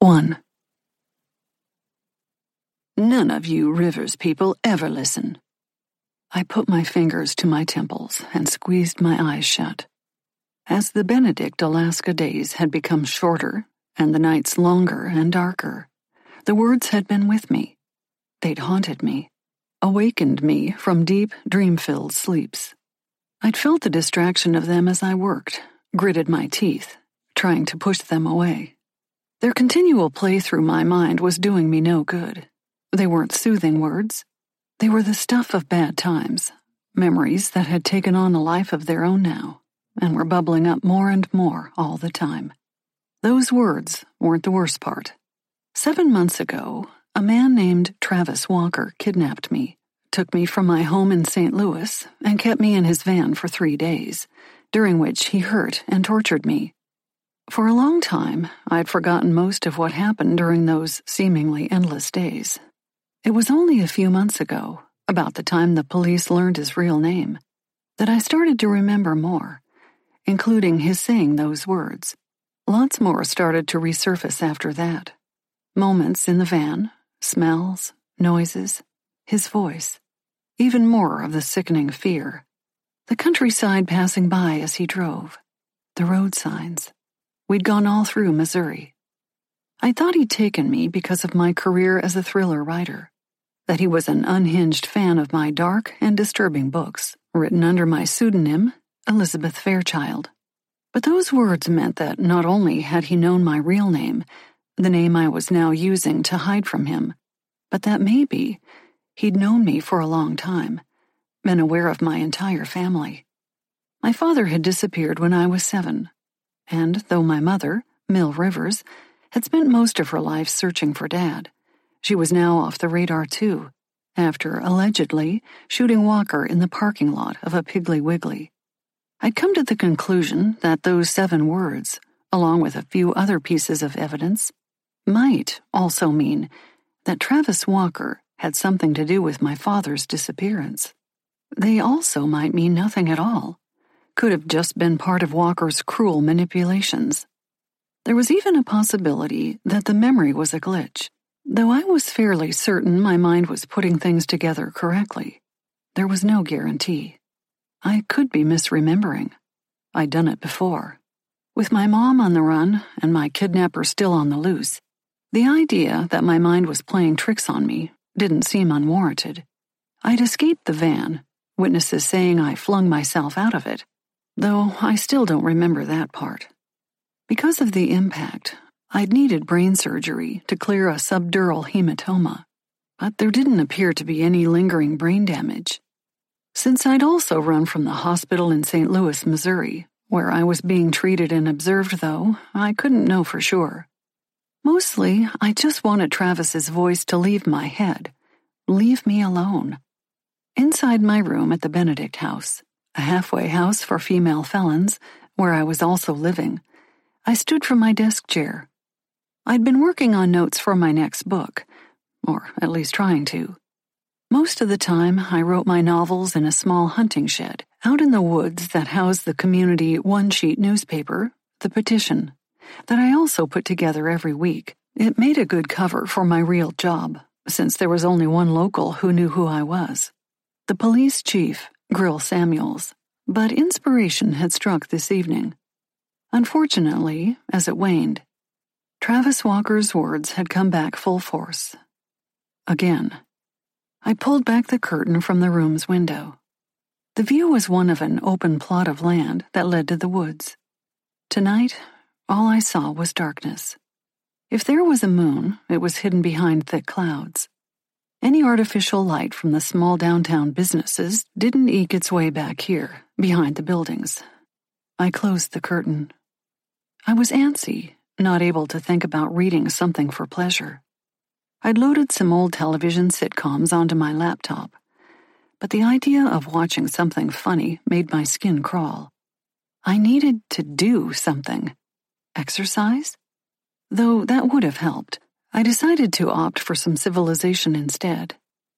1. None of you Rivers people ever listen. I put my fingers to my temples and squeezed my eyes shut. As the Benedict Alaska days had become shorter and the nights longer and darker, the words had been with me. They'd haunted me, awakened me from deep, dream-filled sleeps. I'd felt the distraction of them as I worked, gritted my teeth, trying to push them away. Their continual play through my mind was doing me no good. They weren't soothing words. They were the stuff of bad times, memories that had taken on a life of their own now, and were bubbling up more and more all the time. Those words weren't the worst part. 7 months ago, a man named Travis Walker kidnapped me, took me from my home in St. Louis, and kept me in his van for 3 days, during which he hurt and tortured me. For a long time, I'd forgotten most of what happened during those seemingly endless days. It was only a few months ago, about the time the police learned his real name, that I started to remember more, including his saying those words. Lots more started to resurface after that. Moments in the van, smells, noises, his voice, even more of the sickening fear. The countryside passing by as he drove, the road signs. We'd gone all through Missouri. I thought he'd taken me because of my career as a thriller writer, that he was an unhinged fan of my dark and disturbing books, written under my pseudonym, Elizabeth Fairchild. But those words meant that not only had he known my real name, the name I was now using to hide from him, but that maybe he'd known me for a long time, been aware of my entire family. My father had disappeared when I was 7. And though my mother, Mill Rivers, had spent most of her life searching for Dad, she was now off the radar too, after allegedly shooting Walker in the parking lot of a Piggly Wiggly. I'd come to the conclusion that those 7 words, along with a few other pieces of evidence, might also mean that Travis Walker had something to do with my father's disappearance. They also might mean nothing at all. Could have just been part of Walker's cruel manipulations. There was even a possibility that the memory was a glitch, though I was fairly certain my mind was putting things together correctly. There was no guarantee. I could be misremembering. I'd done it before. With my mom on the run and my kidnapper still on the loose, the idea that my mind was playing tricks on me didn't seem unwarranted. I'd escaped the van, witnesses saying I flung myself out of it, though I still don't remember that part. Because of the impact, I'd needed brain surgery to clear a subdural hematoma, but there didn't appear to be any lingering brain damage. Since I'd also run from the hospital in St. Louis, Missouri, where I was being treated and observed, though, I couldn't know for sure. Mostly, I just wanted Travis's voice to leave my head, leave me alone. Inside my room at the Benedict house, a halfway house for female felons, where I was also living, I stood from my desk chair. I'd been working on notes for my next book, or at least trying to. Most of the time, I wrote my novels in a small hunting shed out in the woods that housed the community one-sheet newspaper, The Petition, that I also put together every week. It made a good cover for my real job, since there was only one local who knew who I was. The police chief, Grill Samuels, but inspiration had struck this evening. Unfortunately, as it waned, Travis Walker's words had come back full force. Again. I pulled back the curtain from the room's window. The view was one of an open plot of land that led to the woods. Tonight, all I saw was darkness. If there was a moon, it was hidden behind thick clouds. Any artificial light from the small downtown businesses didn't eke its way back here, behind the buildings. I closed the curtain. I was antsy, not able to think about reading something for pleasure. I'd loaded some old television sitcoms onto my laptop, but the idea of watching something funny made my skin crawl. I needed to do something. Exercise? Though that would have helped. I decided to opt for some civilization instead.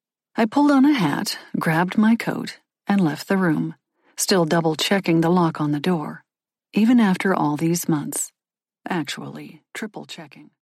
I pulled on a hat, grabbed my coat, and left the room, still double-checking the lock on the door, even after all these months. Actually, triple-checking.